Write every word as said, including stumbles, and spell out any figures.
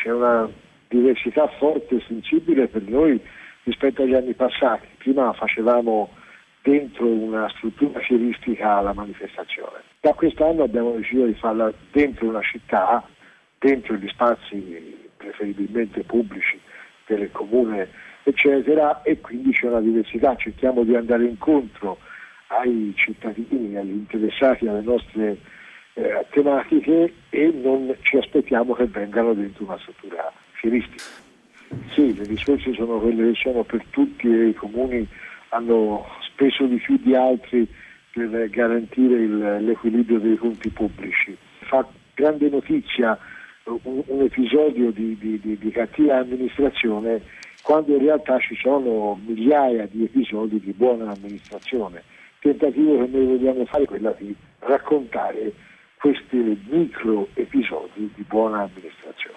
c'è una diversità forte e sensibile per noi rispetto agli anni passati. Prima facevamo dentro una struttura fieristica la manifestazione. Da quest'anno abbiamo deciso di farla dentro una città, dentro gli spazi preferibilmente pubblici del comune, eccetera, e quindi c'è una diversità. Cerchiamo di andare incontro ai cittadini, agli interessati alle nostre eh, tematiche, e non ci aspettiamo che vengano dentro una struttura fieristica. Sì, le risorse sono quelle che sono per tutti, e i comuni hanno speso di più di altri per garantire il, l'equilibrio dei conti pubblici. Fa grande notizia un, un episodio di, di, di, di cattiva amministrazione, quando in realtà ci sono migliaia di episodi di buona amministrazione. Il tentativo che noi vogliamo fare è quello di raccontare questi micro episodi di buona amministrazione.